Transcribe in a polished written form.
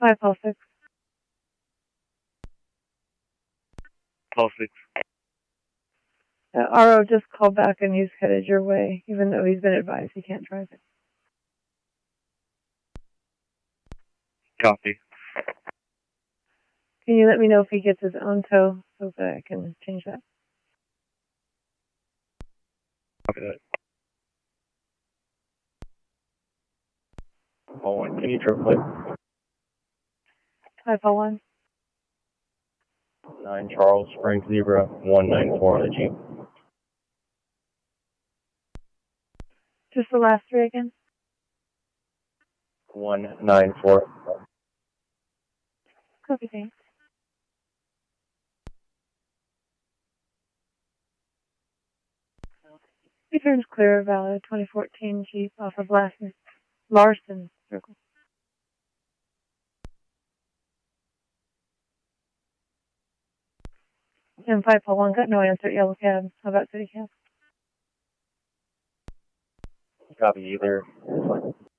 5 Paul 6. Paul 6. RO just called back and he's headed your way, even though he's been advised he can't drive it. Copy. Can you let me know if he gets his own tow so that I can change that? Copy that. Paul 1, can you triple it? 5 Paul 1. 9 Charles, Frank Zebra, 194 on the Jeep. Just the last 3 again? 194. Copy, thanks. He turns clear of 2014 Jeep off of Larson Circle. And 5 Paul 1 got no answer at Yellow Cab. How about City Cab? Copy either.